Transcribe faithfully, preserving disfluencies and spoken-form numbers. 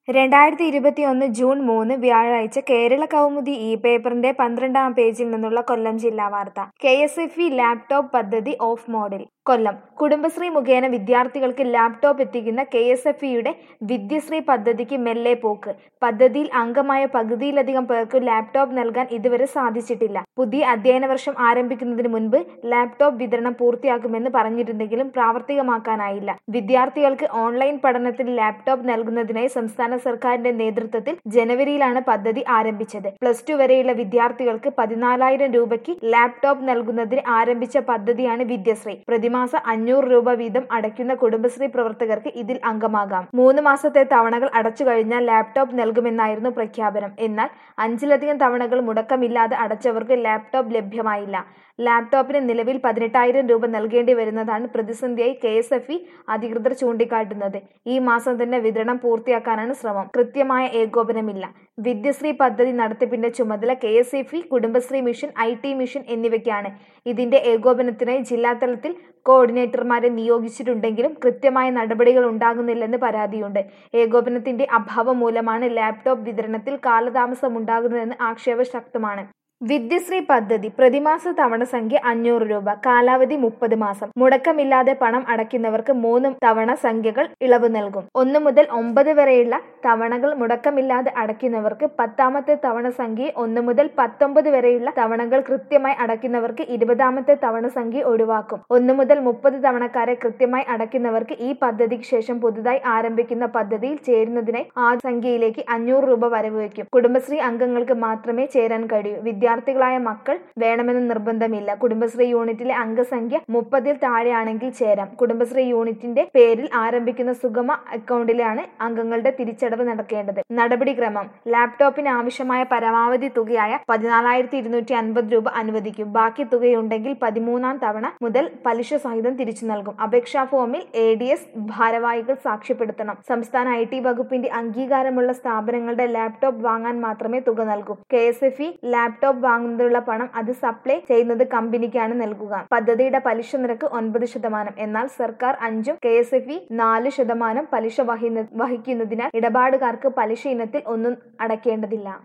രണ്ടായിരത്തി ഇരുപത്തിയൊന്ന് ജൂൺ മൂന്ന് വ്യാഴാഴ്ച കേരള കൗമുദി ഇ പേപ്പറിന്റെ പന്ത്രണ്ടാം പേജിൽ നിന്നുള്ള കൊല്ലം ജില്ലാ വാർത്ത. K S F E laptop പദ്ധതി ഓഫ് മോഡിൽ. കൊല്ലം കുടുംബശ്രീ മുഖേന വിദ്യാർത്ഥികൾക്ക് ലാപ്ടോപ്പ് എത്തിക്കുന്ന കെ എസ് എഫ് ഇയുടെ വിദ്യശ്രീ പദ്ധതിക്ക് മെല്ലെ പോക്ക്. പദ്ധതിയിൽ അംഗമായ പകുതിയിലധികം പേർക്ക് ലാപ്ടോപ്പ് നൽകാൻ ഇതുവരെ സാധിച്ചിട്ടില്ല. പുതിയ അധ്യയന വർഷം ആരംഭിക്കുന്നതിന് മുൻപ് ലാപ്ടോപ്പ് വിതരണം പൂർത്തിയാക്കുമെന്ന് പറഞ്ഞിരുന്നെങ്കിലും പ്രാവർത്തികമാക്കാനായില്ല. വിദ്യാർത്ഥികൾക്ക് ഓൺലൈൻ പഠനത്തിന് ലാപ്ടോപ്പ് നൽകുന്നതിനായി സംസ്ഥാന സർക്കാരിന്റെ നേതൃത്വത്തിൽ ജനുവരിയിലാണ് പദ്ധതി ആരംഭിച്ചത്. പ്ലസ് ടു വരെയുള്ള വിദ്യാർത്ഥികൾക്ക് പതിനാലായിരം രൂപയ്ക്ക് ലാപ്ടോപ്പ് നൽകുന്നതിന് ആരംഭിച്ച പദ്ധതിയാണ് വിദ്യശ്രീ. പ്രതിമാസം അഞ്ഞൂറ് രൂപ വീതം അടയ്ക്കുന്ന കുടുംബശ്രീ പ്രവർത്തകർക്ക് ഇതിൽ അംഗമാകാം. മൂന്ന് മാസത്തെ തവണകൾ അടച്ചു കഴിഞ്ഞാൽ ലാപ്ടോപ്പ് നൽകുമെന്നായിരുന്നു പ്രഖ്യാപനം. എന്നാൽ അഞ്ചിലധികം തവണകൾ മുടക്കമില്ലാതെ അടച്ചവർക്ക് ലാപ്ടോപ്പ് ലഭ്യമായില്ല. ലാപ്ടോപ്പിന് നിലവിൽ പതിനെട്ടായിരം രൂപ നൽകേണ്ടി വരുന്നതാണ് പ്രതിസന്ധിയായി കെ എസ് എഫ് ഇ അധികൃതർ ചൂണ്ടിക്കാട്ടുന്നത്. ഈ മാസം തന്നെ വിതരണം പൂർത്തിയാക്കാനാണ് ശ്രമം. കൃത്യമായ ഏകോപനമില്ല. വിദ്യശ്രീ പദ്ധതി നടത്തിപ്പിന്റെ ചുമതല K S F E, Kudumbashree mission, I T mission എന്നിവയ്ക്കാണ്. ഇതിന്റെ ഏകോപനത്തിനായി ജില്ലാതലത്തിൽ കോർഡിനേറ്റർമാരെ നിയോഗിച്ചിട്ടുണ്ടെങ്കിലും കൃത്യമായ നടപടികൾ ഉണ്ടാകുന്നില്ലെന്ന് പരാതിയുണ്ട്. ഏകോപനത്തിന്റെ അഭാവം മൂലമാണ് ലാപ്ടോപ്പ് വിതരണത്തിൽ കാലതാമസമുണ്ടാകുന്നതെന്ന് ആക്ഷേപം ശക്തമാണ്. വിദ്യശ്രീ പദ്ധതി പ്രതിമാസ തവണ സംഖ്യ അഞ്ഞൂറ് രൂപ. കാലാവധി മുപ്പത് മാസം. മുടക്കമില്ലാതെ പണം അടയ്ക്കുന്നവർക്ക് മൂന്ന് തവണ സംഖ്യകൾ ഇളവ് നൽകും. ഒന്ന് മുതൽ ഒമ്പത് വരെയുള്ള തവണകൾ മുടക്കമില്ലാതെ അടയ്ക്കുന്നവർക്ക് പത്താമത്തെ തവണ സംഖ്യ, ഒന്ന് മുതൽ പത്തൊമ്പത് വരെയുള്ള തവണകൾ കൃത്യമായി അടയ്ക്കുന്നവർക്ക് ഇരുപതാമത്തെ തവണ സംഖ്യ ഒഴിവാക്കും. ഒന്ന് മുതൽ മുപ്പത് തവണക്കാരെ കൃത്യമായി അടയ്ക്കുന്നവർക്ക് ഈ പദ്ധതിക്ക് ശേഷം പുതുതായി ആരംഭിക്കുന്ന പദ്ധതിയിൽ ചേരുന്നതിനായി ആ സംഖ്യയിലേക്ക് അഞ്ഞൂറ് രൂപ വരവ് വയ്ക്കും. കുടുംബശ്രീ അംഗങ്ങൾക്ക് മാത്രമേ ചേരാൻ കഴിയൂ. വിദ്യാർത്ഥി വിദ്യാർത്ഥികളായ മക്കൾ വേണമെന്ന് നിർബന്ധമില്ല. കുടുംബശ്രീ യൂണിറ്റിലെ അംഗസംഖ്യ മുപ്പതിൽ താഴെയാണെങ്കിൽ ചേരാം. കുടുംബശ്രീ യൂണിറ്റിന്റെ പേരിൽ ആരംഭിക്കുന്ന സുഗമ അക്കൗണ്ടിലാണ് അംഗങ്ങളുടെ തിരിച്ചടവ് നടക്കേണ്ടത്. നടപടിക്രമം: ലാപ്ടോപ്പിന് ആവശ്യമായ പരമാവധി തുകയായ പതിനാലായിരത്തി ഇരുന്നൂറ്റി അൻപത് രൂപ അനുവദിക്കും. ബാക്കി തുകയുണ്ടെങ്കിൽ പതിമൂന്നാം തവണ മുതൽ പലിശ സഹിതം തിരിച്ചു നൽകും. അപേക്ഷാ ഫോമിൽ എ ഡി എസ് ഭാരവാഹികൾ സാക്ഷ്യപ്പെടുത്തണം. സംസ്ഥാന ഐ ടി വകുപ്പിന്റെ അംഗീകാരമുള്ള സ്ഥാപനങ്ങളുടെ ലാപ്ടോപ്പ് വാങ്ങാൻ മാത്രമേ തുക നൽകൂ. K S F E laptop വാങ്ങുന്നതിനുള്ള പണം അത് സപ്ലൈ ചെയ്യുന്നത് കമ്പനിക്കാണ് നൽകുക. പദ്ധതിയുടെ പലിശ നിരക്ക് ഒൻപത് ശതമാനം. എന്നാൽ സർക്കാർ അഞ്ചും കെ എസ് എഫ് ഇ നാല് ശതമാനം പലിശ വഹിക്കുന്നതിനാൽ ഇടപാടുകാർക്ക് പലിശ ഇനത്തിൽ ഒന്നും അടയ്ക്കേണ്ടതില്ല.